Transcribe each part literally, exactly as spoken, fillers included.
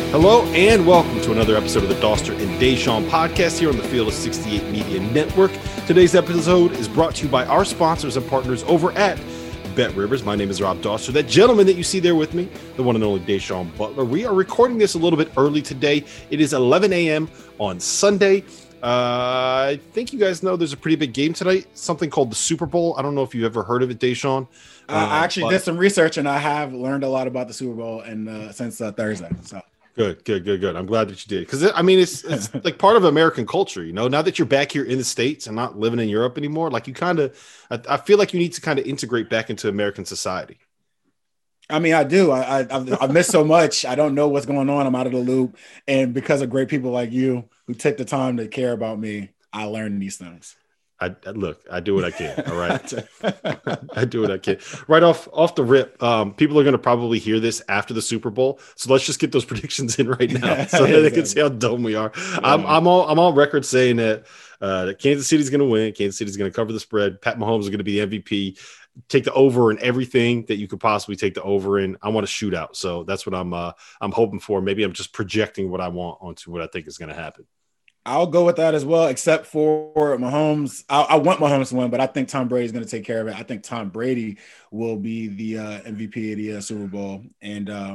Hello and welcome to another episode of the Doster and Deshaun podcast here on the Field of sixty-eight Media Network. Today's episode is brought to you by our sponsors and partners over at BetRivers. My name is Rob Doster. That gentleman that you see there with me, the one and only Deshaun Butler. We are recording this a little bit early today. It is eleven a.m. on Sunday. Uh, I think you guys know there's a pretty big game tonight, something called the Super Bowl. I don't know if you've ever heard of it, Deshaun. Uh, uh, I actually but- did some research and I have learned a lot about the Super Bowl and uh, since uh, Thursday. So. Good, good, good, good. I'm glad that you did. Because, I mean, it's it's like part of American culture, you know, now that you're back here in the States and not living in Europe anymore, like you kind of, I, I feel like you need to kind of integrate back into American society. I mean, I do. I, I, I've, I've missed so much. I don't know what's going on. I'm out of the loop. And because of great people like you who take the time to care about me, I learned these things. I, I look, I do what I can. All right. I do what I can. Right off off the rip. Um, people are going to probably hear this after the Super Bowl. So let's just get those predictions in right now so that they can see how dumb we are. Yeah. I'm I'm all I'm on record saying that uh, that Kansas City's going to win. Kansas City's going to cover the spread. Pat Mahomes is going to be the M V P. Take the over in everything that you could possibly take the over in. I want a shootout. So that's what I'm uh, I'm hoping for. Maybe I'm just projecting what I want onto what I think is going to happen. I'll go with that as well, except for Mahomes. I, I want Mahomes to win, but I think Tom Brady is going to take care of it. I think Tom Brady will be the uh, M V P of the uh, Super Bowl. And uh,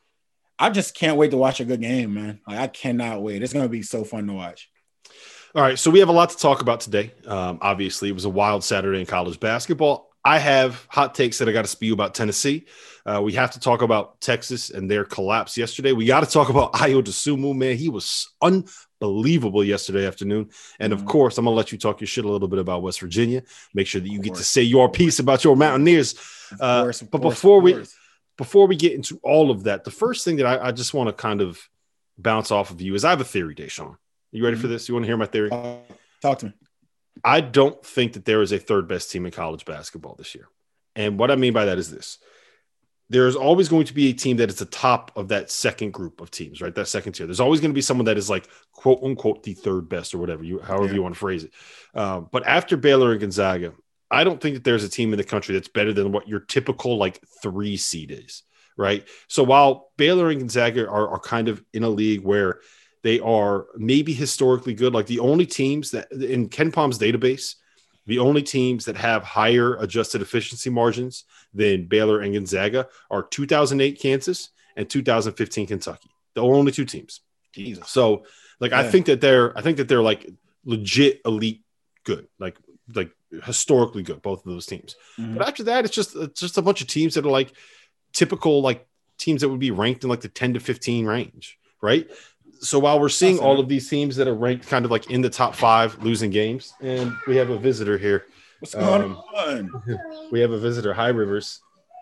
I just can't wait to watch a good game, man. Like, I cannot wait. It's going to be so fun to watch. All right, so we have a lot to talk about today. Um, obviously, it was a wild Saturday in college basketball. I have hot takes that I got to spew about Tennessee. Uh, we have to talk about Texas and their collapse yesterday. We got to talk about Ayo Dosunmu, man. He was unbelievable yesterday afternoon. And, of course, I'm going to let you talk your shit a little bit about West Virginia. Make sure that you get to say your piece about your Mountaineers. Uh, course, but course, before we before we get into all of that, the first thing that I, I just want to kind of bounce off of you is I have a theory, Deshaun. You ready mm-hmm. for this? You want to hear my theory? Uh, talk to me. I don't think that there is a third best team in college basketball this year. And what I mean by that is this. There's always going to be a team that is the top of that second group of teams, right? That second tier. There's always going to be someone that is like, quote unquote, the third best or whatever, you, however yeah. you want to phrase it. Um, but after Baylor and Gonzaga, I don't think that there's a team in the country that's better than what your typical like three seed is, right? So while Baylor and Gonzaga are, are kind of in a league where they are maybe historically good, like the only teams that in Ken Palm's database, the only teams that have higher adjusted efficiency margins than Baylor and Gonzaga are two thousand eight Kansas and two thousand fifteen Kentucky. The only two teams. Jesus. So, like, yeah. I think that they're, I think that they're like legit elite good, like, like historically good, both of those teams. Mm-hmm. But after that, it's just, it's just a bunch of teams that are like typical, like teams that would be ranked in like the ten to fifteen range, right? So while we're seeing all of these teams that are ranked kind of like in the top five losing games, and we have a visitor here. What's going um, on? We have a visitor. Hi, Rivers.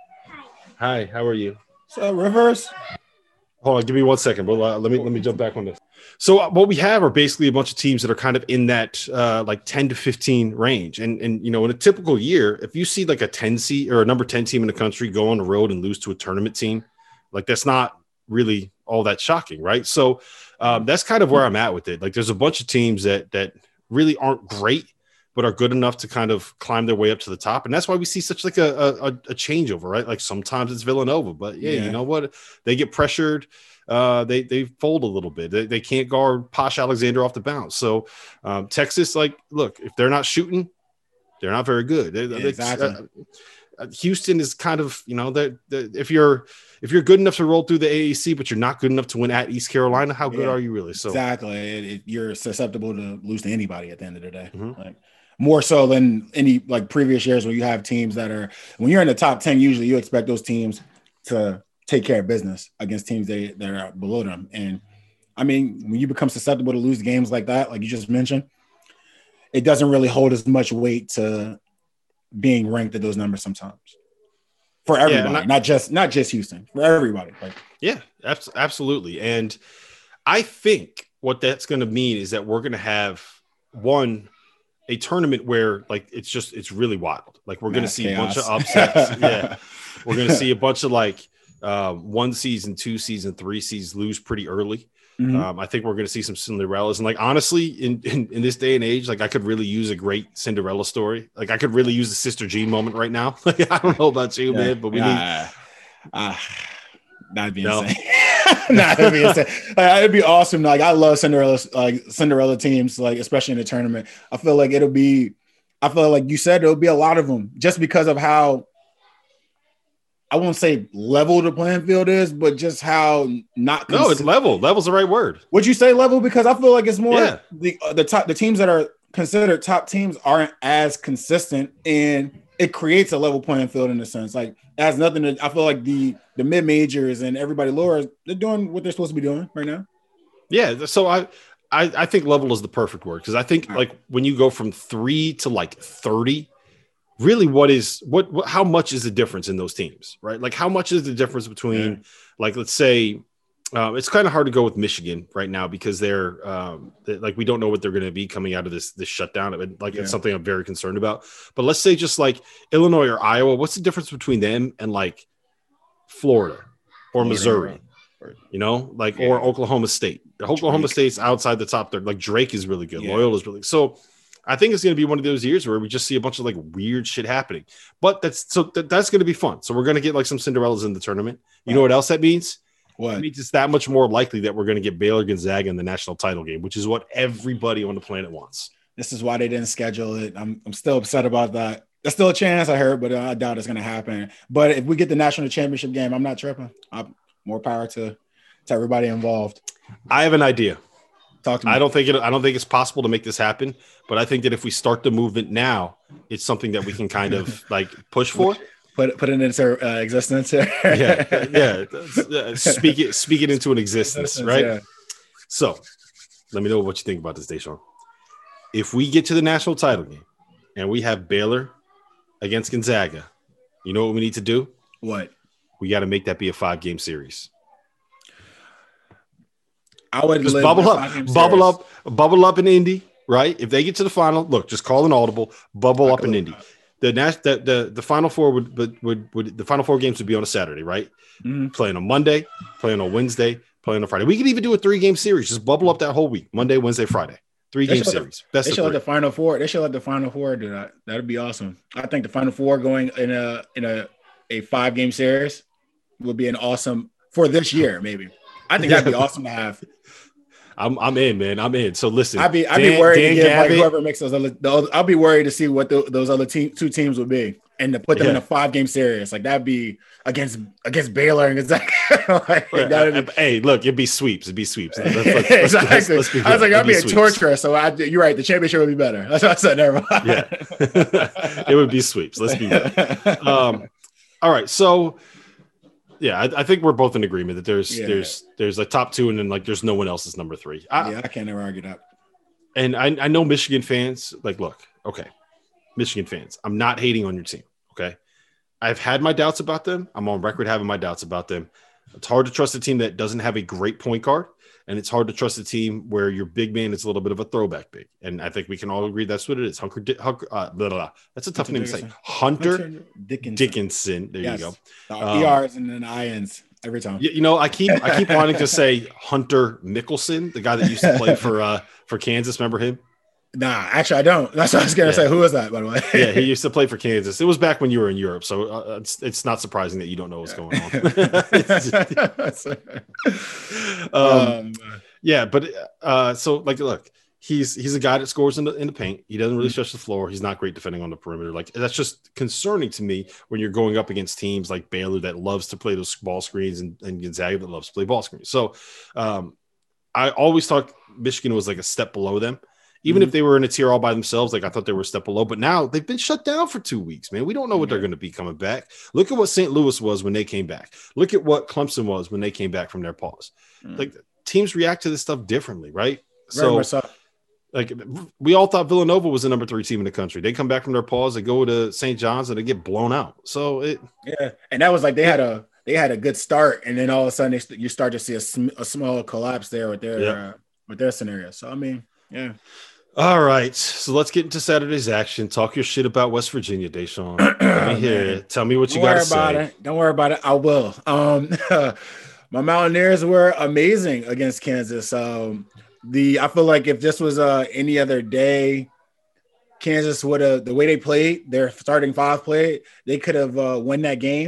Hi, how are you? What's up, Rivers? Hold on, give me one second. But uh, let me let me jump back on this. So uh, what we have are basically a bunch of teams that are kind of in that uh, like ten to fifteen range. And, and, you know, in a typical year, if you see like a ten seed or a number ten team in the country go on the road and lose to a tournament team, like that's not really all that shocking, right? So um, that's kind of where I'm at with it. Like there's a bunch of teams that that really aren't great, but are good enough to kind of climb their way up to the top. And that's why we see such like a, a, a changeover, right? Like sometimes it's Villanova, but yeah, yeah. you know what? They get pressured. Uh, they, they fold a little bit. They, they can't guard Posh Alexander off the bounce. So um, Texas, like, look, if they're not shooting, they're not very good. They, yeah, they, exactly. Uh, Houston is kind of, you know, that if you're if you're good enough to roll through the A A C, but you're not good enough to win at East Carolina, how good yeah, are you really? So exactly, it, it, you're susceptible to lose to anybody at the end of the day. Mm-hmm. Like more so than any like previous years where you have teams that are when you're in the top ten. Usually, you expect those teams to take care of business against teams that, that are below them. And I mean, when you become susceptible to lose games like that, like you just mentioned, it doesn't really hold as much weight to being ranked at those numbers sometimes for everybody, yeah, not, not just not just Houston, for everybody. Like, yeah, abs- absolutely. And I think what that's going to mean is that we're going to have one a tournament where like it's just it's really wild. Like we're going to see chaos. a bunch of upsets. yeah, we're going to see a bunch of like uh, one season, two season, three seasons lose pretty early. Mm-hmm. Um, I think we're going to see some Cinderellas. And like, honestly, in, in, in this day and age, like I could really use a great Cinderella story. Like I could really use the Sister Jean moment right now. Like, I don't know about you, yeah. man, but we uh, need. Uh, that'd be no. insane. nah, it'd be, like, it'd be awesome. Like I love Cinderella, like Cinderella teams, like especially in the tournament. I feel like it'll be. I feel like you said there'll be a lot of them just because of how. I won't say level the playing field is, but just how not. No, it's level. Level's the right word. Would you say level? Because I feel like it's more yeah. the the top the teams that are considered top teams aren't as consistent, and it creates a level playing field in a sense. Like it has nothing to. I feel like the the mid majors and everybody lower, they're doing what they're supposed to be doing right now. Yeah. So I I, I think level is the perfect word because I think right. like when you go from three to like thirty. Really, what is what, what? How much is the difference in those teams, right? Like, how much is the difference between, yeah. like, let's say, uh, it's kind of hard to go with Michigan right now because they're, um, they, like, we don't know what they're going to be coming out of this this shutdown. It, like, yeah. it's something I'm very concerned about. But let's say just like Illinois or Iowa, what's the difference between them and like Florida or Missouri? You know, like yeah. or Oklahoma State. Oklahoma Drake. State's outside the top third. Like Drake is really good. Yeah. Loyola is really so. I think it's going to be one of those years where we just see a bunch of like weird shit happening, but that's so th- that's going to be fun. So we're going to get like some Cinderellas in the tournament. You wow. know what else that means? What? It means it's that much more likely that we're going to get Baylor Gonzaga in the national title game, which is what everybody on the planet wants. This is why they didn't schedule it. I'm I'm still upset about that. There's still a chance I heard, but I doubt it's going to happen. But if we get the national championship game, I'm not tripping. I'm, more power to to everybody involved. I have an idea. Talk to me. I don't think it. I don't think it's possible to make this happen, but I think that if we start the movement now, it's something that we can kind of like push for. Put put it into uh, existence. yeah, yeah. Speak it. Speak it into an existence, right? Yeah. So, let me know what you think about this, Deshaun. If we get to the national title game and we have Baylor against Gonzaga, you know what we need to do? What? We got to make that be a five-game series. I would just bubble up, bubble up, bubble up in Indy, right? If they get to the final, look, just call an audible, bubble I up in Indy. That. The, the the the final four would, would would would the final four games would be on a Saturday, right? Mm-hmm. Playing on Monday, playing on Wednesday, playing on Friday. We could even do a three game series. Just bubble up that whole week, Monday, Wednesday, Friday, three game series. The, Best they should let the final four. They should let the final four do that. That'd be awesome. I think the final four going in a in a a five game series would be an awesome for this year, maybe. I think that'd be awesome to have. I'm I'm in, man. I'm in. So listen, I'd be I'd Dan, be worried Dan to get like whoever makes those other. The, I'll be worried to see what the, those other team, two teams would be, and to put them yeah. in a five game series. Like that'd be against against Baylor and Gonzaga. like, be, hey, look, it'd be sweeps. It'd be sweeps. Let's, let's, let's, exactly. Let's, let's be I was like, that'd be, be a torture. So I, you're right. The championship would be better. That's what I said. Never mind. Yeah, it would be sweeps. Let's be real. Um, all right, so. Yeah, I, I think we're both in agreement that there's yeah. there's there's a top two and then like there's no one else is number three. I, yeah, I can't ever argue that. And I, I know Michigan fans like, look, okay, Michigan fans, I'm not hating on your team. Okay, I've had my doubts about them. I'm on record having my doubts about them. It's hard to trust a team that doesn't have a great point guard, and it's hard to trust a team where your big man is a little bit of a throwback big. And I think we can all agree that's what it is. Hunter, Hunter uh, blah, blah, blah. That's a tough Hunter name to say. Hunter, Hunter Dickinson. Dickinson. There yes. you go. The um, E Rs and then the I Ns every time. You, you know, I keep I keep wanting to say Hunter Mickelson, the guy that used to play for uh, for Kansas. Remember him? Nah, actually, I don't. That's what I was gonna yeah. say. Who was that, by the way? Yeah, he used to play for Kansas. It was back when you were in Europe, so uh, it's it's not surprising that you don't know what's going on. um, yeah, but uh, so like, look, he's he's a guy that scores in the in the paint. He doesn't really stretch the floor. He's not great defending on the perimeter. Like that's just concerning to me when you're going up against teams like Baylor that loves to play those ball screens and, and Gonzaga that loves to play ball screens. So um, I always thought Michigan was like a step below them. Even mm-hmm. if they were in a tier all by themselves, like I thought they were a step below, but now they've been shut down for two weeks, man. We don't know what they're going to be coming back. Look at what Saint Louis was when they came back. Look at what Clemson was when they came back from their pause. Mm-hmm. Like teams react to this stuff differently, right? Very so, so, like we all thought Villanova was the number three team in the country. They come back from their pause, they go to Saint John's, and they get blown out. So it, yeah, and that was like they had a they had a good start, and then all of a sudden they, you start to see a, sm- a small collapse there with their yep. uh, with their scenario. So I mean, yeah. All right, so let's get into Saturday's action. Talk your shit about West Virginia, Deshaun. Let me hear it. Tell me what you got to say. It. Don't worry about it. I will. Um, my Mountaineers were amazing against Kansas. Um, the I feel like if this was uh, any other day, Kansas would have the way they played, their starting five played, they could have uh, won that game.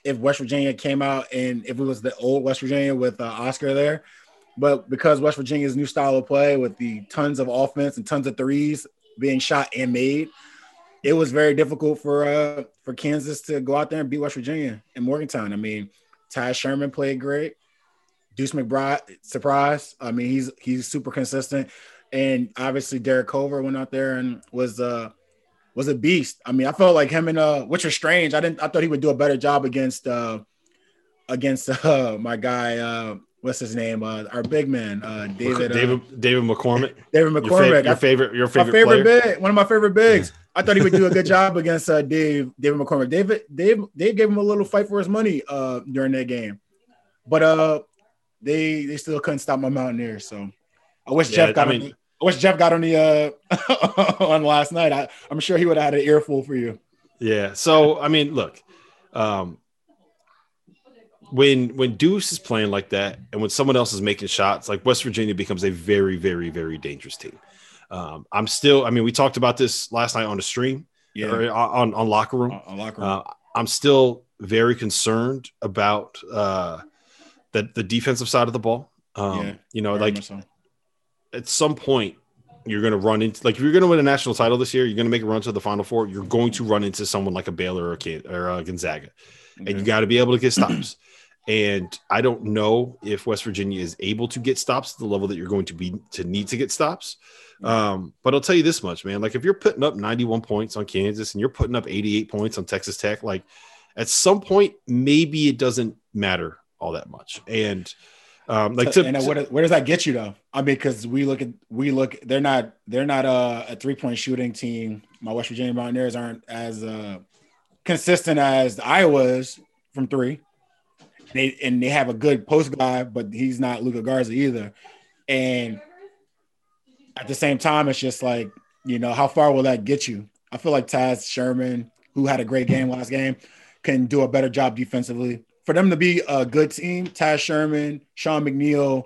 if West Virginia came out and if it was the old West Virginia with uh, Oscar there. But because West Virginia's new style of play with the tons of offense and tons of threes being shot and made, it was very difficult for uh, for Kansas to go out there and beat West Virginia in Morgantown. I mean, Ty Sherman played great. Deuce McBride, surprise. I mean, he's he's super consistent. And obviously Derek Culver went out there and was uh was a beast. I mean, I felt like him and uh which was strange. I didn't I thought he would do a better job against uh against uh my guy uh what's his name? Uh, our big man, uh, David. David uh, David McCormick. David McCormick. Your, fav- your favorite. Your favorite. My favorite player? big. One of my favorite bigs. I thought he would do a good job against uh, Dave. David McCormick. David. Dave. Dave gave him a little fight for his money uh, during that game, but uh, they they still couldn't stop my Mountaineers. So I wish yeah, Jeff got. I, mean, on, I wish Jeff got on the uh, on last night. I, I'm sure he would have had an earful for you. Yeah. So I mean, look. Um, When when Deuce is playing like that, and when someone else is making shots, like West Virginia becomes a very, very, very dangerous team. Um, I'm still, I mean, we talked about this last night on the stream, yeah, or on, on Locker Room. On, on locker room. Uh, I'm still very concerned about uh, the the defensive side of the ball. Um, yeah, you know, like so. At some point, you're going to run into, like, if you're going to win a national title this year, you're going to make a run to the Final Four. You're going to run into someone like a Baylor or a, or a Gonzaga, okay. and you got to be able to get stops. And I don't know if West Virginia is able to get stops at the level that you're going to be to need to get stops. Um, but I'll tell you this much, man. Like, if you're putting up ninety-one points on Kansas and you're putting up eighty-eight points on Texas Tech, like, at some point, maybe it doesn't matter all that much. And um, like, so, to, and to, where, where does that get you though? I mean, because we look at we look, they're not they're not a, a three point shooting team. My West Virginia Mountaineers aren't as uh, consistent as the Iowas from three. They and they have a good post guy, but he's not Luka Garza either. And at the same time, it's just like, you know, how far will that get you? I feel like Taz Sherman, who had a great game last game, can do a better job defensively. For them to be a good team, Taz Sherman, Sean McNeil,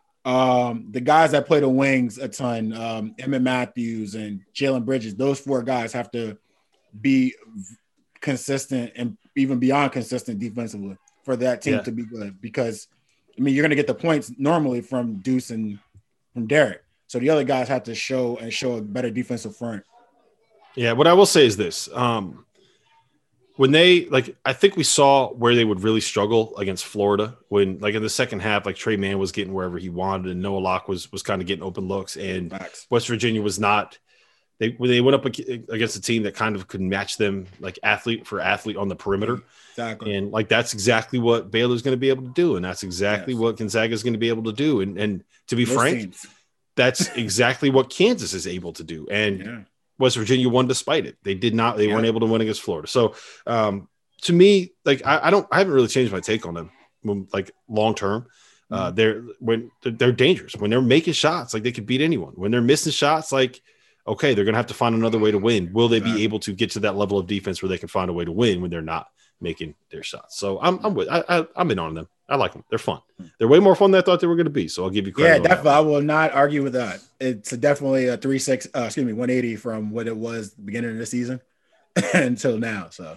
um, the guys that play the wings a ton, um, Emmett Matthews and Jalen Bridges, those four guys have to be consistent and even beyond consistent defensively for that team yeah. to be good, because I mean, you're going to get the points normally from Deuce and from Derek. So the other guys have to show and show a better defensive front. Yeah. What I will say is this, um, when they, like, I think we saw where they would really struggle against Florida when, like, in the second half, like, Trey Mann was getting wherever he wanted and Noah Locke was, was kind of getting open looks, and Max. West Virginia was not. They they went up against a team that kind of could match them, like, athlete for athlete on the perimeter. Exactly. And, like, that's exactly what Baylor's going to be able to do. And that's exactly yes. what Gonzaga is going to be able to do. And and to be Those frank, teams. That's exactly what Kansas is able to do. And yeah. West Virginia won despite it. They did not, they yeah. weren't able to win against Florida. So um, to me, like, I, I don't, I haven't really changed my take on them, like, long term. Uh, mm-hmm. They're when they're dangerous when they're making shots, like, they could beat anyone. When they're missing shots, like, okay, they're going to have to find another way to win. Will they exactly. be able to get to that level of defense where they can find a way to win when they're not making their shots? So I'm, I'm with, I, I, I'm in on them. I like them. They're fun. They're way more fun than I thought they were going to be. So I'll give you credit. Yeah, definitely. I will not argue with that. It's a definitely a three six. Uh, excuse me, one eighty from what it was the beginning of the season until now. So,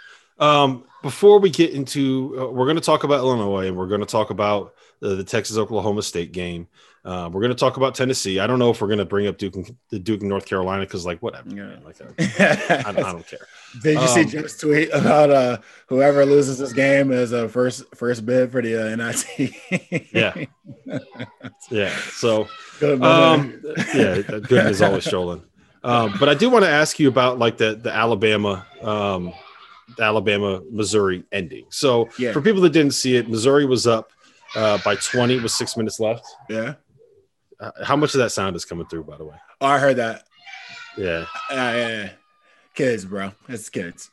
um, before we get into, uh, we're going to talk about Illinois and we're going to talk about the, the Texas Oklahoma State game. Uh, we're going to talk about Tennessee. I don't know if we're going to bring up Duke and, the Duke and North Carolina because, like, whatever. Yeah. Man, like, I, I, I don't care. Did you um, see Jeff's tweet about uh, whoever loses this game is a first first bid for the uh, N I T? yeah, yeah. So, good, um, yeah, good is always stolen. Um, but I do want to ask you about, like, the the Alabama, um, the Alabama Missouri ending. So, yeah. for people that didn't see it, Missouri was up uh, by twenty with six minutes left. Yeah. Uh, how much of that sound is coming through, by the way? Oh, I heard that. Yeah. Uh, yeah. Kids, bro. It's kids.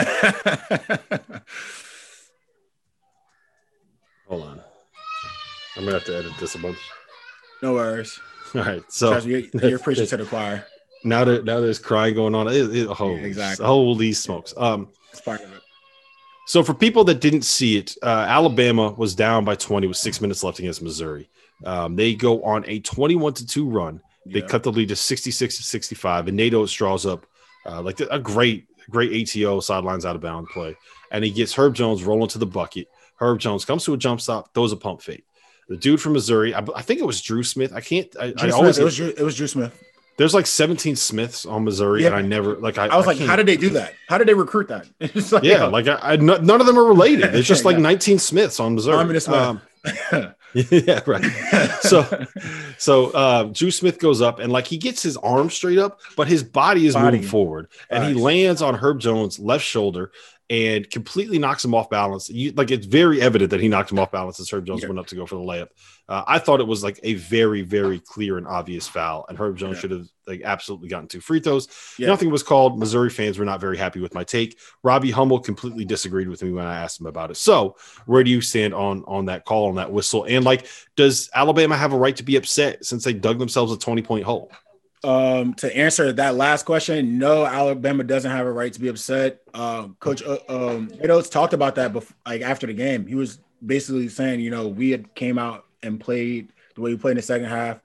Hold on. I'm going to have to edit this a bunch. No worries. All right. So you're, you're preaching to the choir. Now, there, now there's crying going on. It, it, oh, yeah, exactly. Holy smokes. Um, it's part of it. So for people that didn't see it, uh, Alabama was down by twenty with six minutes left against Missouri. Um, they go on a twenty-one to two run. They yeah. cut the lead to sixty-six to sixty-five, and Nate Oates draws up uh, like a great, great A T O sidelines out of bound play. And he gets Herb Jones rolling to the bucket. Herb Jones comes to a jump stop, throws a pump fake. The dude from Missouri, I, I think it was Drew Smith. I can't. I, Drew I always. Smith, it was Drew, it was Drew Smith. There's like seventeen Smiths on Missouri, yeah. and I never like. I, I was I like, how did they do that? How did they recruit that? It's like, yeah, like I, I, none of them are related. It's just like yeah. nineteen Smiths on Missouri. I'm Smith. Um, yeah, right. So, so uh, Drew Smith goes up and like he gets his arm straight up, but his body is body. moving forward, and right. he lands on Herb Jones' left shoulder and completely knocks him off balance. You, like it's very evident that he knocked him off balance as Herb Jones yeah. went up to go for the layup. Uh, I thought it was like a very, very clear and obvious foul, and Herb Jones yeah. should have like absolutely gotten two free throws. Yeah. Nothing was called. Missouri fans were not very happy with my take. Robbie Hummel completely disagreed with me when I asked him about it. So where do you stand on on that call, on that whistle? And like, does Alabama have a right to be upset since they dug themselves a twenty point hole? Um, to answer that last question, no, Alabama doesn't have a right to be upset. Uh, Coach uh, um, Oates talked about that before, like after the game. He was basically saying, you know, we had came out and played the way we played in the second half,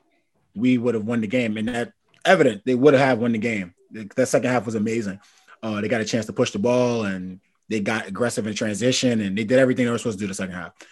we would have won the game. And that evident, they would have won the game. That second half was amazing. Uh, they got a chance to push the ball, and they got aggressive in transition, and they did everything they were supposed to do the second half.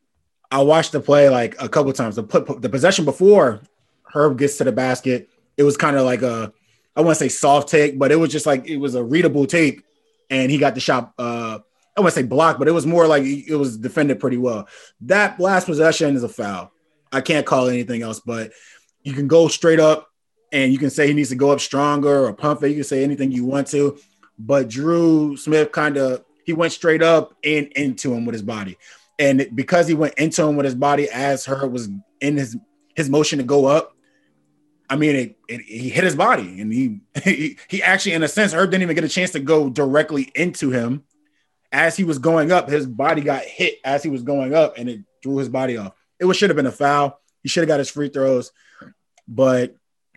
I watched the play like a couple of times. The, the possession before Herb gets to the basket, it was kind of like a, I want to say soft take, but it was just like, it was a readable take, and he got the shot, uh, I want to say blocked, but it was more like it was defended pretty well. That last possession is a foul. I can't call it anything else, but you can go straight up and you can say he needs to go up stronger or pump it. You can say anything you want to, but Drew Smith kind of, he went straight up and into him with his body. And because he went into him with his body as Herb was in his, his motion to go up, I mean, it, it, he hit his body, and he, he he actually, in a sense, Herb didn't even get a chance to go directly into him. As he was going up, his body got hit as he was going up, and it threw his body off. It was, should have been a foul. He should have got his free throws, but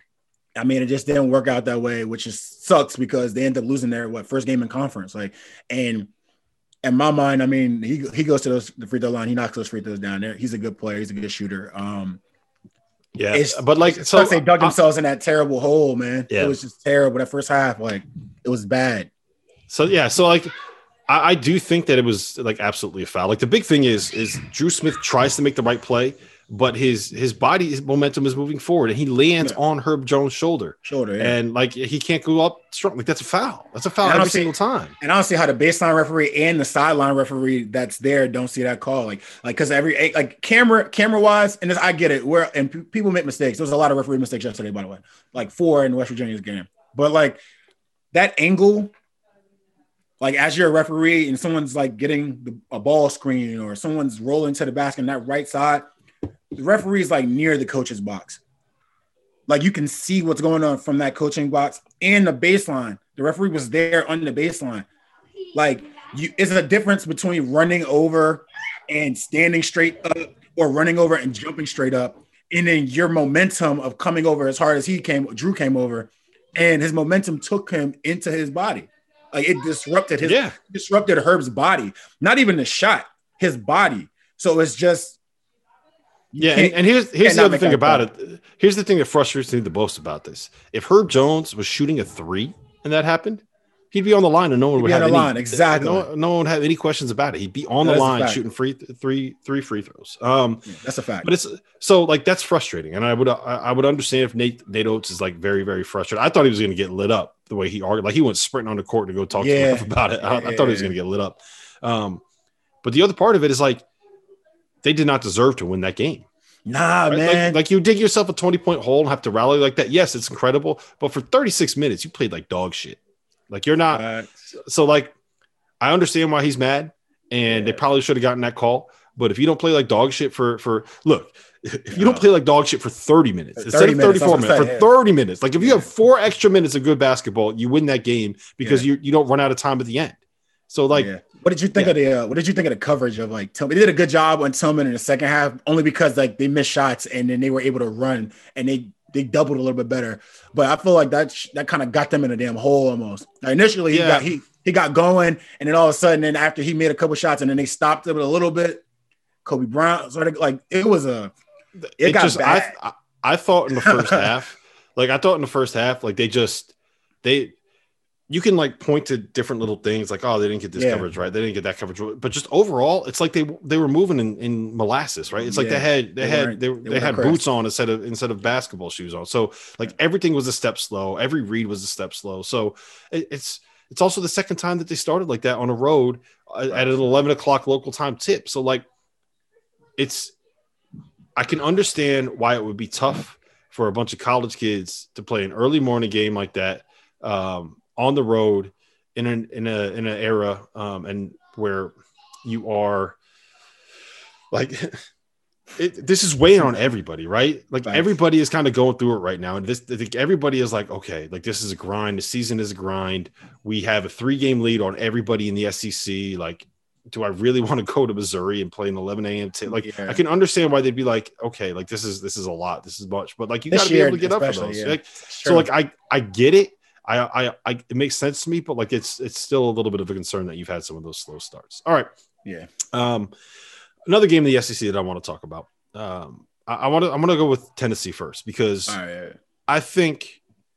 I mean, it just didn't work out that way, which is sucks because they ended up losing their what first game in conference. Like, and in my mind, I mean, he he goes to those, the free throw line, he knocks those free throws down there. He's a good player. He's a good shooter. Um, Yeah, it's, but like, so they dug themselves in that terrible hole, man. Yeah. It was just terrible. That first half, like, it was bad. So yeah, so like, I, I do think that it was like absolutely a foul. Like the big thing is, is Drew Smith tries to make the right play, but his his body, his momentum is moving forward, and he lands yeah. on Herb Jones' shoulder. Shoulder, yeah. And like he can't go up strong. Like that's a foul. That's a foul every see, single time. And I don't see how the baseline referee and the sideline referee that's there don't see that call. Like, like because every like camera camera wise, and this, I get it. Where and p- people make mistakes. There was a lot of referee mistakes yesterday, by the way. Like four in West Virginia's game, but like that angle. Like as you're a referee and someone's like getting the, a ball screen or someone's rolling to the basket on that right side, the referee is like near the coach's box. Like you can see what's going on from that coaching box and the baseline. The referee was there on the baseline. Like you, it's a difference between running over and standing straight up or running over and jumping straight up. And then your momentum of coming over as hard as he came, Drew came over, and his momentum took him into his body. Like it disrupted his yeah. disrupted Herb's body, not even the shot, his body. So it's just yeah. And, and here's here's the other thing about it. Here's the thing that frustrates me the most about this. If Herb Jones was shooting a three and that happened, he'd be on the line and no one he'd would have on any, line. Exactly. No, no one would have any questions about it. He'd be on that the line shooting free three three free throws. Um, yeah, that's a fact. But it's so like that's frustrating, and I would I, I would understand if Nate Nate Oates is like very very frustrated. I thought he was going to get lit up the way he argued. Like he went sprinting on the court to go talk yeah. to Ref about it. I, I thought he was going to get lit up. Um, but the other part of it is like they did not deserve to win that game. Nah, right? man. Like, like you dig yourself a twenty point hole and have to rally like that. Yes, it's incredible, but for thirty-six minutes you played like dog shit. Like you're not uh, so like I understand why he's mad, and yeah. they probably should have gotten that call. But if you don't play like dog shit for for look, if you don't play like dog shit for thirty minutes instead of thirty-four minutes, for thirty minutes, like if you have four extra minutes of good basketball, you win that game because yeah. you you don't run out of time at the end. So like, yeah. what did you think yeah. of the uh, what did you think of the coverage of like Tillman? They did a good job on Tillman in the second half, only because like they missed shots and then they were able to run and they they doubled a little bit better. But I feel like that that kind of got them in a damn hole almost. Now, initially, yeah. he got he he got going, and then all of a sudden, then after he made a couple shots, and then they stopped it a little bit. Kobe Bryant sort of like it was a it, it got just, bad. I, I thought in the first half, like I thought in the first half, like they just they you can like point to different little things like, oh, they didn't get this yeah. coverage right, they didn't get that coverage, but just overall, it's like they they were moving in, in molasses, right? It's like yeah. they had they, they had they, they, they had boots on instead of instead of basketball shoes on. So like yeah. everything was a step slow, every read was a step slow. So it, it's it's also the second time that they started like that on a road right. at an eleven o'clock local time tip. So like it's I can understand why it would be tough for a bunch of college kids to play an early morning game like that. Um, on the road in an in a in an era um and where you are like it, this is weighing on everybody, right? Like Thanks. Everybody is kind of going through it right now, and this I think everybody is like, okay, like this is a grind, the season is a grind, we have a three game lead on everybody in the S E C. Like, do I really want to go to Missouri and play an eleven a.m. t- like yeah. I can understand why they'd be like, okay, like this is this is a lot, this is much, but like you got to be able to get up for those yeah. like, so like I I get it. I, I, I, it makes sense to me, but like it's, it's still a little bit of a concern that you've had some of those slow starts. All right. Yeah. Um, another game in the S E C that I want to talk about. Um, I, I want to, I'm going to go with Tennessee first because right. I think,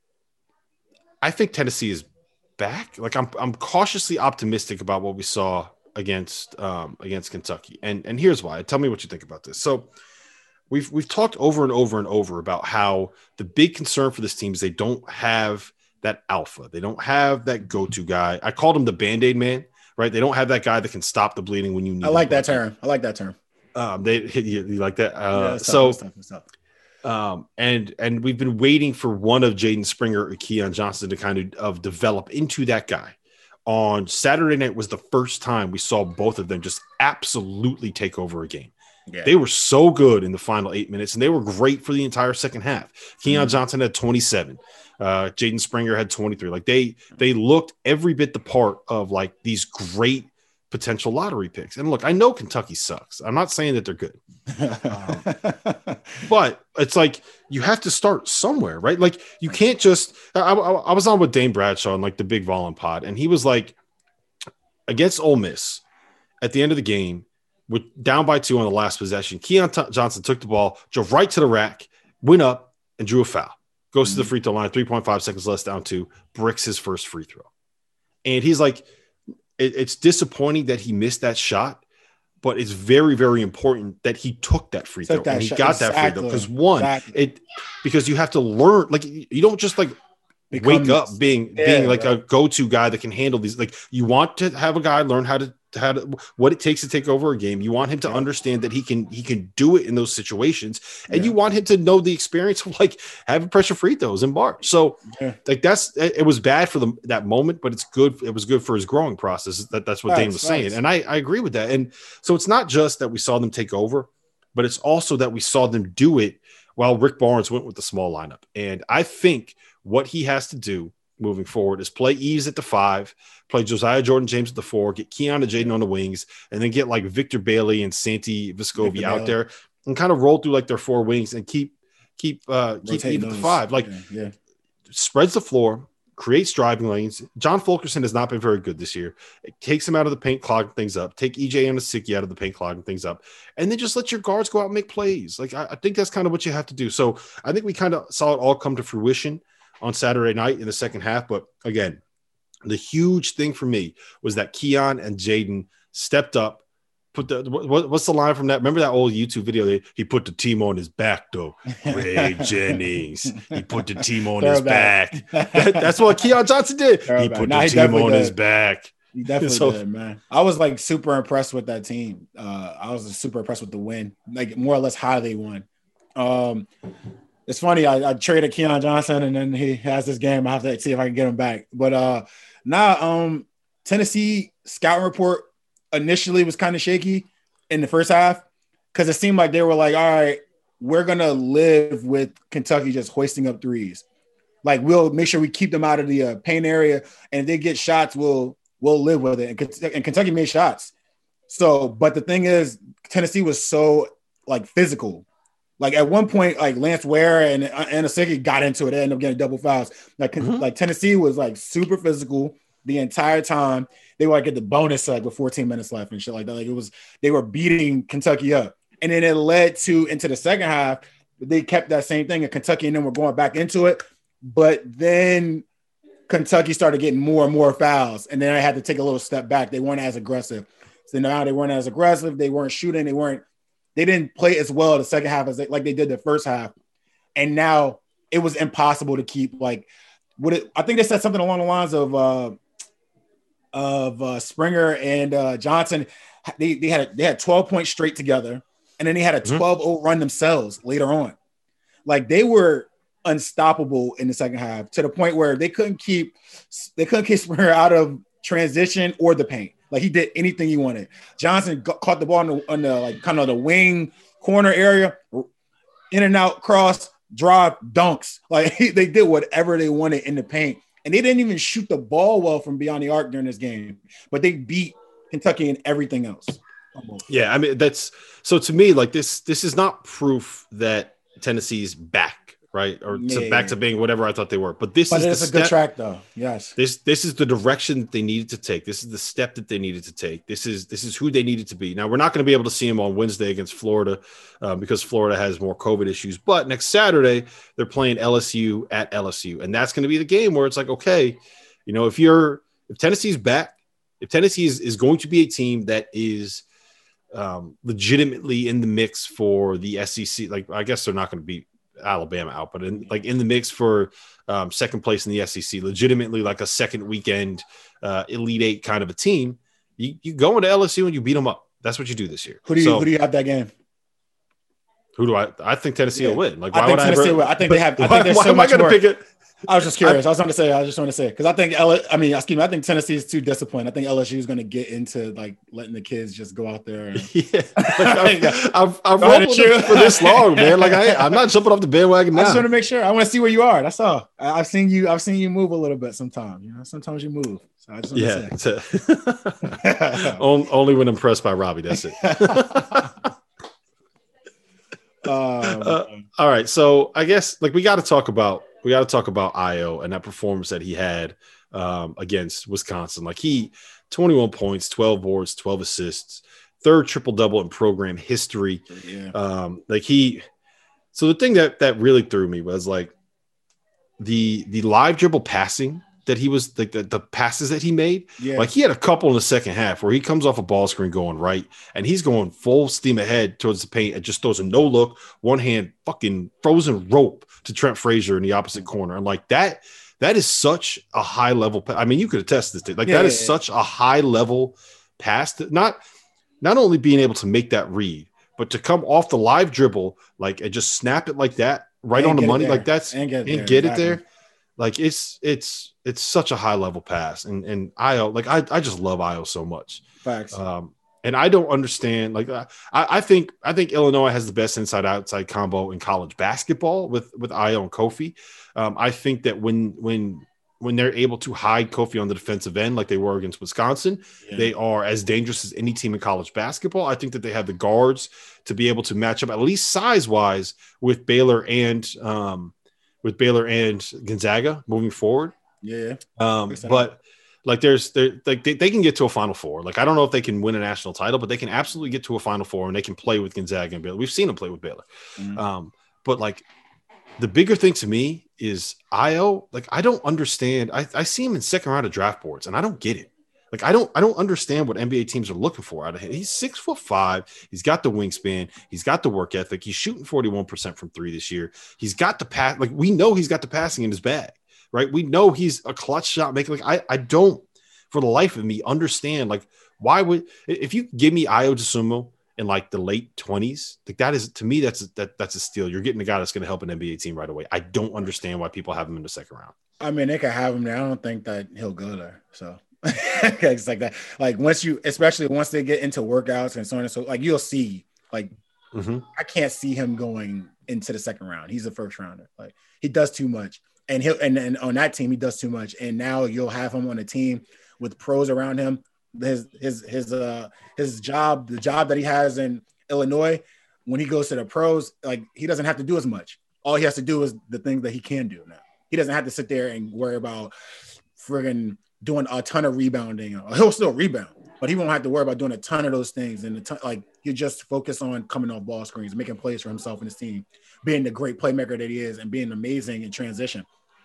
I think Tennessee is back. Like I'm, I'm cautiously optimistic about what we saw against, um, against Kentucky. And, and here's why. Tell me what you think about this. So we've, we've talked over and over and over about how the big concern for this team is they don't have that alpha. They don't have that go-to guy. I called him the Band-Aid man, right? They don't have that guy that can stop the bleeding when you need. I like that term. I like that term. Um, they you, you like that. Uh, yeah, so, tough, that's tough, that's tough. um, and and we've been waiting for one of Jaden Springer or Keon Johnson to kind of, of develop into that guy. On Saturday night was the first time we saw both of them just absolutely take over a game. Yeah. They were so good in the final eight minutes, and they were great for the entire second half. Keon mm-hmm. Johnson had twenty-seven. Uh, Jaden Springer had twenty-three. Like they, they looked every bit the part of like these great potential lottery picks. And look, I know Kentucky sucks. I'm not saying that they're good, um, but it's like you have to start somewhere, right? Like you can't just. I, I, I was on with Dane Bradshaw on like the Big Volun Pod, and he was like, against Ole Miss at the end of the game, with down by two on the last possession, Keon T- Johnson took the ball, drove right to the rack, went up, and drew a foul. Goes mm-hmm. to the free throw line, three point five seconds less, down two, bricks his first free throw. And he's like, it, it's disappointing that he missed that shot, but it's very, very important that he took that free took throw. That and he shot. got exactly. that free throw. Because one, exactly. it because you have to learn, like you don't just like Become, wake up being yeah, being like right. a go-to guy that can handle these. Like you want to have a guy learn how to how to what it takes to take over a game. You want him to yeah. understand that he can he can do it in those situations, and yeah. you want him to know the experience of like having pressure free throws and bars. So yeah. like that's it was bad for them that moment, but it's good. It was good for his growing process. That that's what right, Dane was right. saying, and I I agree with that. And so it's not just that we saw them take over, but it's also that we saw them do it while Rick Barnes went with the small lineup. And I think what he has to do moving forward is play Eves at the five, play Josiah Jordan James at the four, get Keon and Jaden on the wings, and then get like Victor Bailey and Santi Vescovi Victor out Bailey. there and kind of roll through like their four wings and keep keep uh keep Eve at the five. Like yeah, yeah. spreads the floor, creates driving lanes. John Fulkerson has not been very good this year. It takes him out of the paint, clogging things up. Take E J Anasicki out of the paint, clogging things up. And then just let your guards go out and make plays. Like I, I think that's kind of what you have to do. So I think we kind of saw it all come to fruition on Saturday night in the second half. But again, the huge thing for me was that Keon and Jaden stepped up, put the, what, what's the line from that? Remember that old YouTube video? They, he put the team on his back though. Ray Jennings. He put the team on his back. back. That, that's what Keon Johnson did. Throw he back. put nah, the he team on did. his back. He definitely so, did, man. I was like super impressed with that team. Uh, I was super impressed with the win, like more or less how they won. Um, It's funny. I, I traded Keon Johnson, and then he has this game. I have to see if I can get him back. But uh, now, um, Tennessee scouting report initially was kind of shaky in the first half because it seemed like they were like, "All right, we're gonna live with Kentucky just hoisting up threes. Like we'll make sure we keep them out of the uh, paint area, and if they get shots, we'll we'll live with it." And, and Kentucky made shots. So, but the thing is, Tennessee was so like physical. Like at one point, like Lance Ware and Anasicki got into it. They ended up getting double fouls. Like, mm-hmm. like Tennessee was like super physical the entire time. They were like at the bonus like with fourteen minutes left and shit like that. Like it was, they were beating Kentucky up. And then it led to into the second half. They kept that same thing, and Kentucky and them were going back into it. But then Kentucky started getting more and more fouls, and then I had to take a little step back. They weren't as aggressive. So now they weren't as aggressive. They weren't shooting. They weren't. They didn't play as well the second half as they, like they did the first half. And now it was impossible to keep like. What it, I think they said something along the lines of uh, of uh, Springer and uh, Johnson. They they had a, they had twelve points straight together, and then they had a twelve oh run themselves later on. Like they were unstoppable in the second half to the point where they couldn't keep they couldn't keep Springer out of transition or the paint. Like he did anything he wanted. Johnson got, caught the ball on the, on the like kind of the wing corner area, in and out cross, drive, dunks. Like they did whatever they wanted in the paint, and they didn't even shoot the ball well from beyond the arc during this game. But they beat Kentucky in everything else. Almost. Yeah, I mean that's so to me like this. This is not proof that Tennessee's back. Right, or yeah, to, back to being whatever I thought they were. But this but is it's the a step, good track, though. Yes, this this is the direction that they needed to take. This is the step that they needed to take. This is this is who they needed to be. Now we're not going to be able to see them on Wednesday against Florida uh, because Florida has more COVID issues. But next Saturday they're playing L S U at L S U, and that's going to be the game where it's like, okay, you know, if you're if Tennessee's back, if Tennessee is, is going to be a team that is um, legitimately in the mix for the S E C, like I guess they're not going to be Alabama out, but in like in the mix for um, second place in the S E C, legitimately like a second weekend uh, Elite Eight kind of a team. You you go into L S U and you beat them up. That's what you do this year. Who do you so, who do you have that game? Who do I? I think Tennessee yeah. will win. Like why I think would Tennessee I? Ever, will. I think they have. I think there's why so am much I going to pick it? I was just curious. I, I was going to say. I was just going to say because I think L. I mean, excuse me. I think Tennessee is too disciplined. I think L S U is going to get into like letting the kids just go out there. And, yeah, like, I've I've, I've rolled for this long, man. Like I, I'm not jumping off the bandwagon now. I just want to make sure. I want to see where you are. That's all. I, I've seen you. I've seen you move a little bit sometimes. You know, sometimes you move. So I just want yeah. to say. Only when impressed by Robbie. That's it. um, uh, all right, so I guess like we got to talk about we got to talk about Ayo and that performance that he had um, against Wisconsin. Like he, twenty-one points, twelve boards, twelve assists, third triple double in program history. Yeah. Um, like he, so the thing that that really threw me was like the the live dribble passing that he was like the, the passes that he made. Yeah. Like he had a couple in the second half where he comes off a ball screen going right and he's going full steam ahead towards the paint and just throws a no look, one hand fucking frozen rope to Trent Frazier in the opposite corner. And like that, that is such a high level. Pa- I mean, you could attest this. Like yeah, that yeah, is yeah. such a high level pass that not, not only being able to make that read, but to come off the live dribble, like and just snap it like that right And on the get it money. there. Like that's And get it and there, get exactly. it there. Like it's it's it's such a high level pass, and and Ayo, like I I just love Ayo so much. Facts. Um, and I don't understand. Like I I think I think Illinois has the best inside outside combo in college basketball with with Ayo and Kofi. Um, I think that when when when they're able to hide Kofi on the defensive end like they were against Wisconsin, Yeah. they are as dangerous as any team in college basketball. I think that they have the guards to be able to match up at least size wise with Baylor and um. with Baylor and Gonzaga moving forward. Yeah. Um, but like there's there like they, they can get to a Final Four. Like I don't know if they can win a national title, but they can absolutely get to a Final Four and they can play with Gonzaga and Baylor. We've seen them play with Baylor. Mm-hmm. Um, but like the bigger thing to me is Ayo. Like I don't understand. I, I see him in second round of draft boards and I don't get it. Like I don't I don't understand what N B A teams are looking for out of him. He's six foot five. He's got the wingspan. He's got the work ethic. He's shooting forty-one percent from three this year. He's got the pass. Like we know he's got the passing in his bag, right? We know he's a clutch shot maker. Like I I don't for the life of me understand like why would if you give me Ayo Dosunmu in like the late twenties, like that is to me that's that that's a steal. You're getting a guy that's going to help an N B A team right away. I don't understand why people have him in the second round. I mean, they could have him there. I don't think that he'll go there. So it's like that. Like once you, especially once they get into workouts and so on and so, like you'll see. Like mm-hmm. I can't see him going into the second round. He's a first rounder. Like he does too much, and he'll and, and on that team he does too much. And now you'll have him on a team with pros around him. His his his uh his job, the job that he has in Illinois, when he goes to the pros, like he doesn't have to do as much. All he has to do is the things that he can do now. He doesn't have to sit there and worry about friggin' doing a ton of rebounding. He'll still rebound, but he won't have to worry about doing a ton of those things. And a ton, like you just focus on coming off ball screens, making plays for himself and his team, being the great playmaker that he is, and being amazing in transition. Like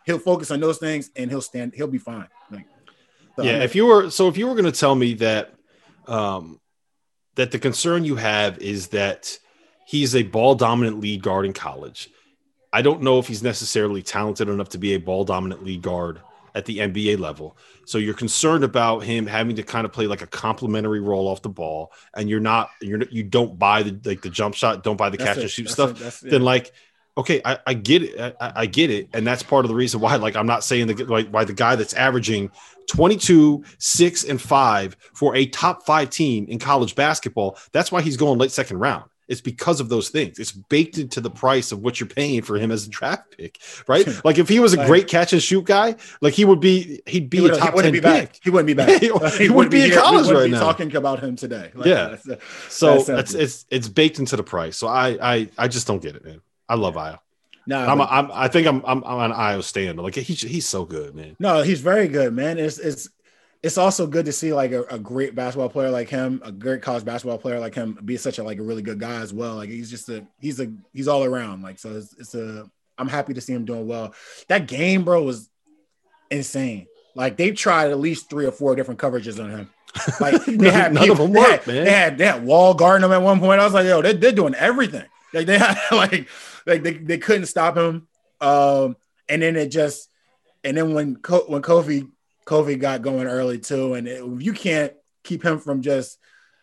he'll focus on those things and he'll stand. He'll be fine. Like, so yeah. If you were so, if you were going to tell me that, um, that the concern you have is that he's a ball dominant lead guard in college. I don't know if he's necessarily talented enough to be a ball dominant lead guard at the N B A level. So you're concerned about him having to kind of play like a complimentary role off the ball, and you're not, you're you don't buy the like the jump shot, don't buy the that's catch it, and shoot stuff. It, then like, okay, I, I get it, I, I get it, and that's part of the reason why. Like, I'm not saying that like why the guy that's averaging twenty-two, six, and five for a top five team in college basketball, that's why he's going late second round. It's because of those things. It's baked into the price of what you're paying for him as a draft pick, right? Like if he was a like, great catch and shoot guy, like he would be, he'd be he a top ten be pick. Back. He wouldn't be back. he, he, he wouldn't be in college right now. Talking about him today. Like, yeah. That's, uh, so that's, it's it's baked into the price. So I I I just don't get it, man. I love Ayo. No, I'm, but, I'm I think I'm I'm, I'm an Ayo stand. Like he's he's so good, man. No, he's very good, man. It's it's. It's also good to see like a, a great basketball player like him, a great college basketball player like him, be such a like a really good guy as well. Like he's just a he's a he's all around. Like so, it's, it's a I'm happy to see him doing well. That game, bro, was insane. Like they tried at least three or four different coverages on him. Like they had none people, of them they, worked, had, man. they had they had wall guarding him at one point. I was like, yo, they, they're doing everything. Like they had like like they, they couldn't stop him. Um, and then it just and then when Co- when Kofi. Kofi got going early too, and it, you can't keep him from just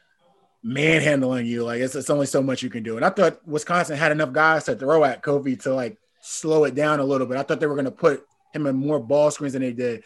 manhandling you. Like it's, it's only so much you can do. And I thought Wisconsin had enough guys to throw at Kofi to like slow it down a little bit. I thought they were going to put him in more ball screens than they did.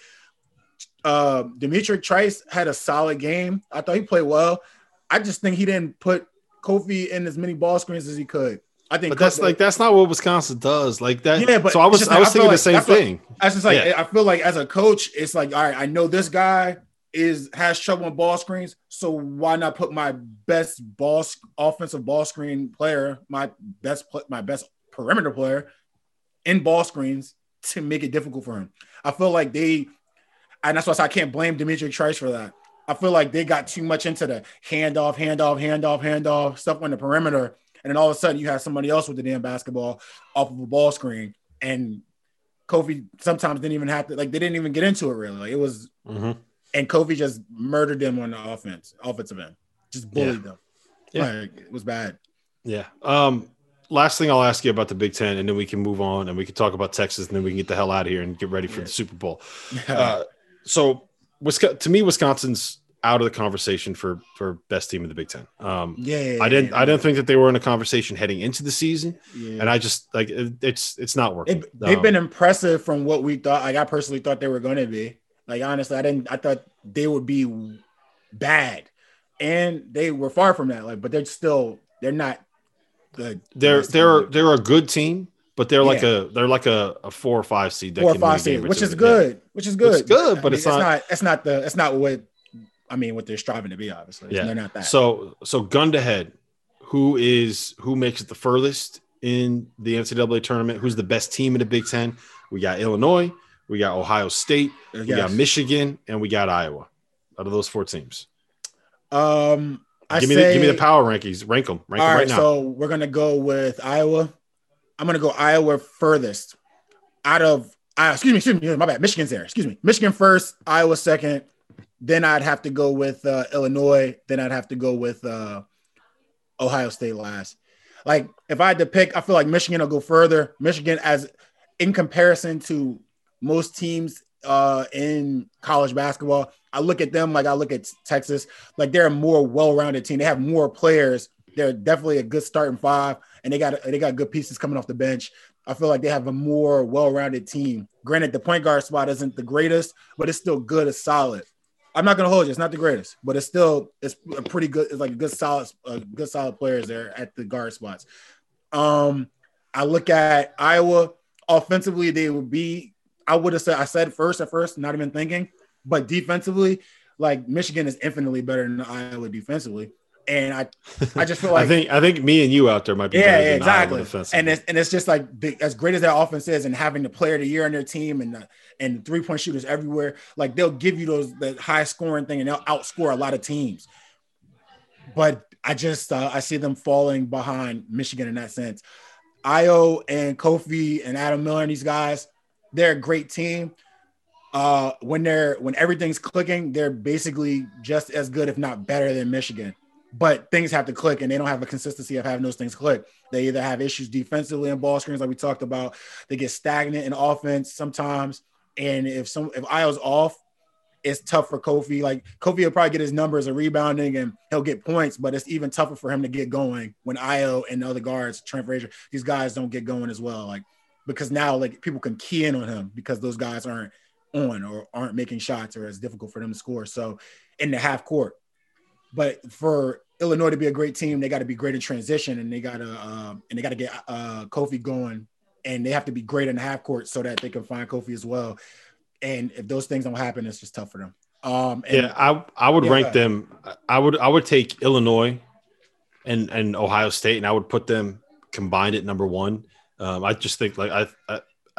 Uh, Demetric Trice had a solid game. I thought he played well. I just think he didn't put Kofi in as many ball screens as he could. I think, but that's Kofi, like that's not what Wisconsin does. Like that. Yeah, but so I was I was thinking like, the same thing. What, I was just like yeah. I feel like as a coach, it's like all right, I know this guy is has trouble in ball screens, so why not put my best ball offensive ball screen player, my best my best perimeter player, in ball screens to make it difficult for him. I feel like they, and that's why I can't blame Demetric Trice for that. I feel like they got too much into the handoff, handoff, handoff, handoff stuff on the perimeter. And then all of a sudden you have somebody else with the damn basketball off of a ball screen. And Kofi sometimes didn't even have to, like, they didn't even get into it really. Like it was, mm-hmm. and Kofi just murdered them on the offense, offensive end. Just bullied yeah. them. Yeah. Like, it was bad. Yeah. Um, last thing I'll ask you about the Big Ten, and then we can move on and we can talk about Texas, and then we can get the hell out of here and get ready for yeah. the Super Bowl. Yeah. Uh, so to me, Wisconsin's out of the conversation for for best team in the Big Ten. Um, yeah, yeah, I didn't yeah, I didn't think that they were in a conversation heading into the season, yeah. and I just like it, it's it's not working. They, they've um, been impressive from what we thought. Like I personally thought they were going to be. Like honestly, I didn't. I thought they would be bad, and they were far from that. Like, but they're still they're not good. They're they're they're a good team. But they're like yeah. a they're like a, a four or five seed, that four or five seed, which is good, yeah. which is good. It's good, but I mean, it's, not, it's not. It's not the. It's not what. I mean, what they're striving to be, obviously. Yeah, they're not that. So, so gun to head, who is who makes it the furthest in the N C double A tournament? Who's the best team in the Big Ten? We got Illinois, we got Ohio State, we yes. got Michigan, and we got Iowa. Out of those four teams, um, I give me say, the, give me the power rankings. Rank them. Rank all them right, right now. So we're gonna go with Iowa. I'm gonna go Iowa furthest. Out of uh, excuse me, excuse me, my bad. Michigan's there. Excuse me. Michigan first, Iowa second. Then I'd have to go with uh, Illinois. Then I'd have to go with uh, Ohio State last. Like if I had to pick, I feel like Michigan will go further. Michigan, as in comparison to most teams uh, in college basketball, I look at them like I look at Texas. Like they're a more well-rounded team. They have more players. They're definitely a good starting five, and they got they got good pieces coming off the bench. I feel like they have a more well-rounded team. Granted, the point guard spot isn't the greatest, but it's still good. It's solid. I'm not going to hold you. It's not the greatest, but it's still it's a pretty good. It's like a good solid, uh, good solid players there at the guard spots. Um, I look at Iowa offensively. They would be. I would have said I said first at first, not even thinking, but defensively, like Michigan is infinitely better than Iowa defensively. And I, I just feel like I think I think me and you out there might be yeah, better yeah than exactly. Iowa defensively. And it's and it's just like the, as great as their offense is, and having the player of the year on their team, and the, and three point shooters everywhere, like they'll give you those the high scoring thing, and they'll outscore a lot of teams. But I just uh, I see them falling behind Michigan in that sense. Io and Kofi and Adam Miller and these guys, they're a great team. Uh, when they're when everything's clicking, they're basically just as good, if not better, than Michigan. But things have to click, and they don't have a consistency of having those things click. They either have issues defensively in ball screens, like we talked about. They get stagnant in offense sometimes, and if some if Io's off, it's tough for Kofi. Like Kofi will probably get his numbers of rebounding and he'll get points, but it's even tougher for him to get going when Io and the other guards, Trent Frazier, these guys don't get going as well. Like because now like people can key in on him because those guys aren't on or aren't making shots or it's difficult for them to score. So in the half court, but for Illinois to be a great team, they got to be great in transition and they got to um, and they got to get uh, Kofi going and they have to be great in the half court so that they can find Kofi as well. And if those things don't happen, it's just tough for them. Um, and, yeah, I I would yeah, rank them. I would I would take Illinois and and Ohio State, and I would put them combined at number one. Um, I just think like I, I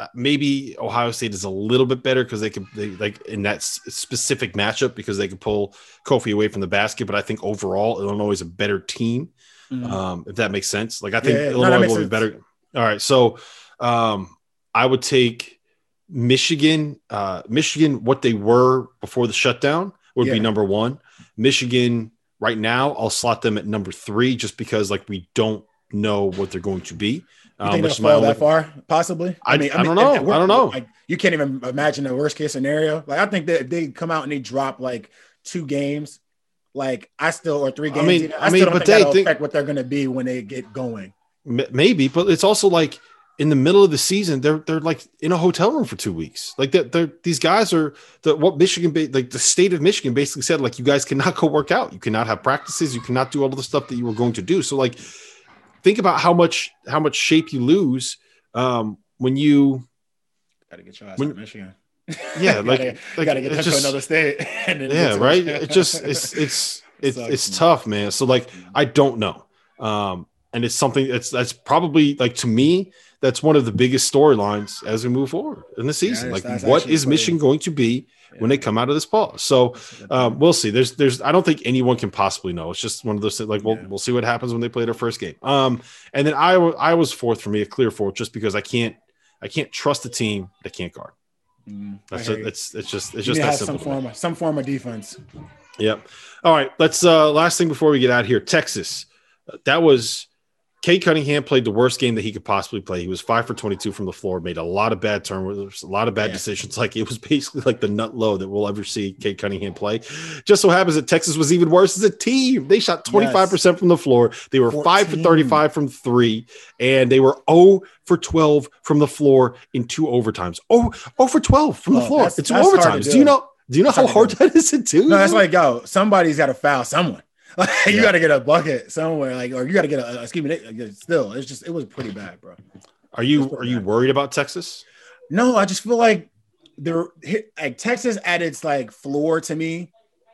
maybe Ohio State is a little bit better because they could they, like in that s- specific matchup because they could pull Kofi away from the basket. But I think overall Illinois is a better team. Mm-hmm. Um, if that makes sense. Like I think yeah, yeah. Illinois no, will sense. be better. All right, so um, I would take. Michigan, uh, Michigan, what they were before the shutdown would yeah. be number one. Michigan, right now, I'll slot them at number three just because, like, we don't know what they're going to be. You um, think they'll fall that far, possibly? I, I mean, I, I mean, don't know. I don't know. Like, you can't even imagine the worst case scenario. Like, I think that if they come out and they drop like two games, like I still or three games, I, mean, I, I still mean, don't think that'll think, affect what they're going to be when they get going. Maybe, but it's also like. In the middle of the season, they're they're like in a hotel room for two weeks. Like that, they're, they're these guys are the what Michigan, like the state of Michigan, basically said like you guys cannot go work out, you cannot have practices, you cannot do all of the stuff that you were going to do. So like, think about how much how much shape you lose um, when you got to get your ass when, out of Michigan. Yeah, like gotta, like gotta get them to another state. And then yeah, right. It just it's it's it's Sucks, it's man. tough, man. So like, I don't know, um, and it's something that's that's probably like to me. That's one of the biggest storylines as we move forward in the season. Yeah, like, what is Michigan going to be yeah. when they come out of this pause? So um, we'll see. There's, there's. I don't think anyone can possibly know. It's just one of those things. Like, we'll, yeah. we'll see what happens when they play their first game. Um, and then Iowa, Iowa's fourth for me, a clear fourth, just because I can't, I can't trust a team that can't guard. Mm, That's just, it's, it's just, it's just that simple. Some form, of, some form of defense. Yep. All right. Let's. Uh, last thing before we get out here, Texas. Uh, that was. Cade Cunningham played the worst game that he could possibly play. He was five for twenty-two from the floor, made a lot of bad turnovers, a lot of bad yeah. decisions. Like it was basically like the nut low that we'll ever see Cade Cunningham play. Just so happens that Texas was even worse as a team. They shot twenty-five percent yes. from the floor. They were fourteen. five for thirty-five from three, and they were zero for twelve from the floor in two overtimes. Oh, zero for twelve from the oh, floor. It's two overtimes. Do. do you know? Do you know that's how hard that is to do? No, that's like, yo, somebody's got to foul someone. Like yeah. you got to get a bucket somewhere, like, or you got to get a, excuse me. Still, it's just, it was pretty bad, bro. Are you, are bad. you worried about Texas? No, I just feel like they're like Texas at its like floor to me.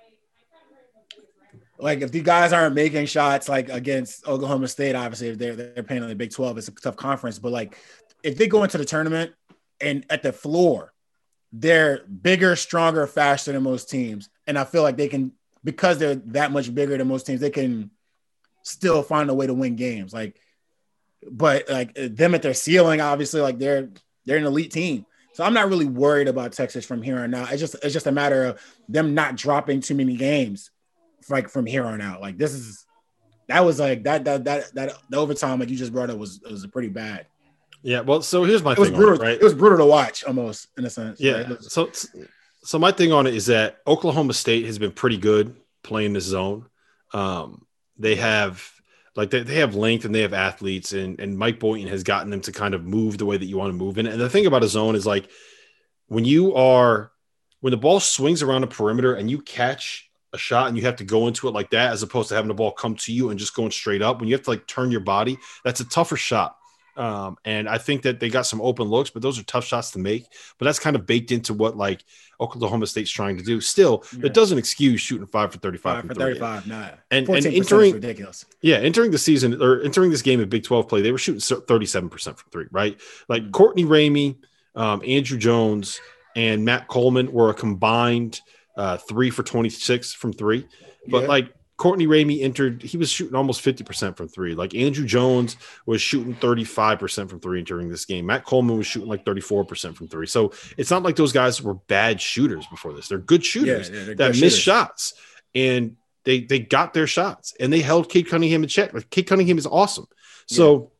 Like if the guys aren't making shots, like against Oklahoma State, obviously if they're they're playing on the Big twelve, it's a tough conference. But like if they go into the tournament and at the floor, they're bigger, stronger, faster than most teams, and I feel like they can. Because they're that much bigger than most teams, they can still find a way to win games. Like, but like them at their ceiling, obviously, like they're they're an elite team. So I'm not really worried about Texas from here on out. It's just it's just a matter of them not dropping too many games, like from here on out. Like this is that was like that that that that the overtime like you just brought up was was pretty bad. Yeah. Well, so here's my it was thing. Brutal, on it, right? It was brutal to watch, almost in a sense. Yeah. Right? So. So my thing on it is that Oklahoma State has been pretty good playing this zone. Um, they have like they, they have length and they have athletes, and, and Mike Boynton has gotten them to kind of move the way that you want to move in it. And the thing about a zone is like when you are when the ball swings around the perimeter and you catch a shot and you have to go into it like that, as opposed to having the ball come to you and just going straight up. When you have to like turn your body, that's a tougher shot. Um, and I think that they got some open looks, but those are tough shots to make. But that's kind of baked into what like Oklahoma State's trying to do. Still, yeah. it doesn't excuse shooting five for thirty-five. Five for thirty-five, nah. And, and entering ridiculous. Yeah, entering the season or entering this game of Big twelve play, they were shooting thirty-seven percent from three, right? Like mm-hmm. Courtney Ramey, um, Andrew Jones, and Matt Coleman were a combined uh, three for twenty-six from three. But yeah. like Courtney Ramey entered, he was shooting almost fifty percent from three. Like Andrew Jones was shooting thirty-five percent from three during this game. Matt Coleman was shooting like thirty-four percent from three. So it's not like those guys were bad shooters before this. They're good shooters yeah, that good miss shooters. shots. And they they got their shots and they held Cade Cunningham in check. Like Cade Cunningham is awesome. So yeah.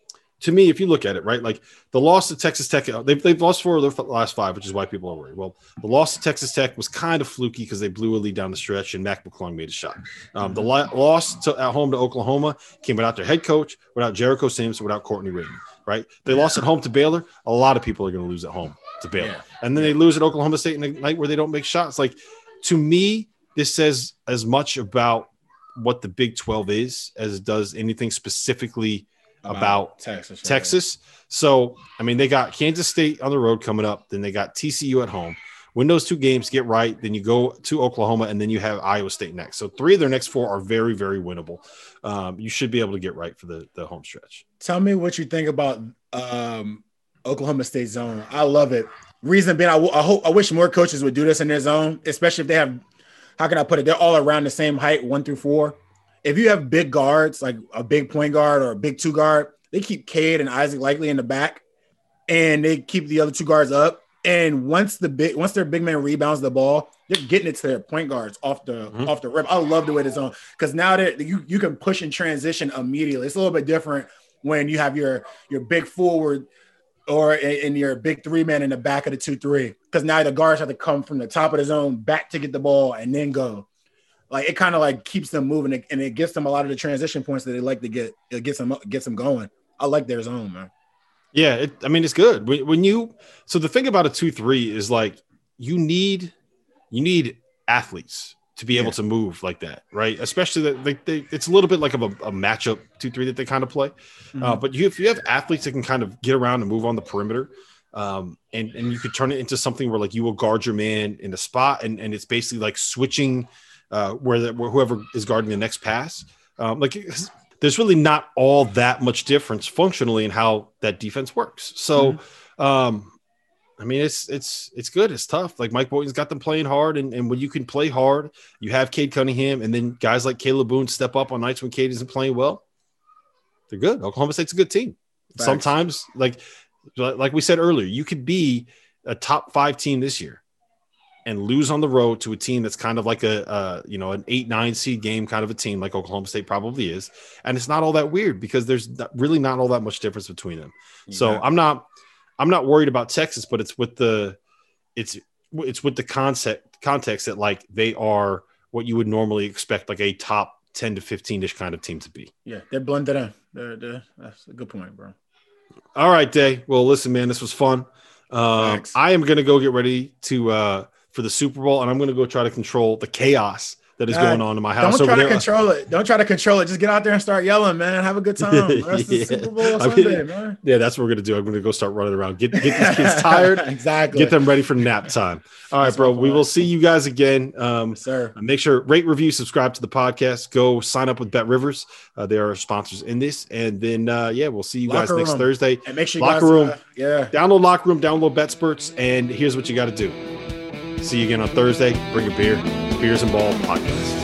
To me, if you look at it, right, like the loss to Texas Tech, they've, they've lost four of their last five, which is why people are worried. Well, the loss to Texas Tech was kind of fluky because they blew a lead down the stretch and Mac McClung made a shot. Um, the la- loss to, at home to Oklahoma came without their head coach, without Jericho Sims, without Courtney Ramey, right? They lost at home to Baylor. A lot of people are going to lose at home to Baylor. Yeah. And then they lose at Oklahoma State in a night where they don't make shots. Like, to me, this says as much about what the Big twelve is as it does anything specifically about, about Texas. Texas. Right. So, I mean, they got Kansas State on the road coming up. Then they got T C U at home. Win those two games, get right. Then you go to Oklahoma, and then you have Iowa State next. So three of their next four are very, very winnable. Um, you should be able to get right for the, the home stretch. Tell me what you think about um, Oklahoma State zone. I love it. Reason being, I, w- I hope I wish more coaches would do this in their zone, especially if they have, how can I put it? They're all around the same height, one through four. If you have big guards, like a big point guard or a big two guard, they keep Cade and Isaac Likely in the back, and they keep the other two guards up. And once the big, once their big man rebounds the ball, they're getting it to their point guards off the mm-hmm. off the rip. I love the way it's on because now that you you can push and transition immediately. It's a little bit different when you have your your big forward or in your big three man in the back of the two three because now the guards have to come from the top of the zone back to get the ball and then go. Like it kind of like keeps them moving and it gets them a lot of the transition points that they like to get. It gets them gets them going. I like their zone, man. Yeah, it, I mean it's good when, when you. So the thing about a two three is like you need you need athletes to be able yeah. to move like that, right? Especially that they, they, it's a little bit like of a, a matchup two three that they kind of play. Mm-hmm. Uh, but you, if you have athletes that can kind of get around and move on the perimeter, um, and and you could turn it into something where like you will guard your man in a spot, and and it's basically like switching uh, where, the, where whoever is guarding the next pass, um, like. There's really not all that much difference functionally in how that defense works. So, mm-hmm. um, I mean, it's it's it's good. It's tough. Like Mike Boynton's got them playing hard, and, and when you can play hard, you have Cade Cunningham, and then guys like Caleb Boone step up on nights when Cade isn't playing well. They're good. Oklahoma State's a good team. Facts. Sometimes, like like we said earlier, you could be a top five team this year and lose on the road to a team that's kind of like a, uh, you know, an eight, nine seed game kind of a team like Oklahoma State probably is. And it's not all that weird because there's not, really not all that much difference between them. Yeah. So I'm not, I'm not worried about Texas, but it's with the, it's, it's with the concept context that like they are what you would normally expect, like a top ten to fifteen ish kind of team to be. Yeah. They're blended in. They're, they're, that's a good point, bro. All right, Day. Well, listen, man, this was fun. Um, I am going to go get ready to, uh, for the Super Bowl, and I'm going to go try to control the chaos that is going on in my house. Don't try over to there. control it. Don't try to control it. Just get out there and start yelling, man. Have a good time. That's yeah. the Super Bowl Sunday, I mean, man. Yeah, that's what we're going to do. I'm going to go start running around. Get get these kids tired. Exactly. Get them ready for nap time. All right, that's bro. We will see you guys again. Um, yes, sir. Make sure, rate, review, subscribe to the podcast. Go sign up with Bet Rivers. Uh, they are sponsors in this. And then, uh, yeah, we'll see you Locker guys room. next Thursday. And make sure you Locker guys, Room. Uh, yeah. Download Locker Room. Download BetSperts. And here's what you got to do. See you again on Thursday. Bring a beer. Beers and Ball podcast.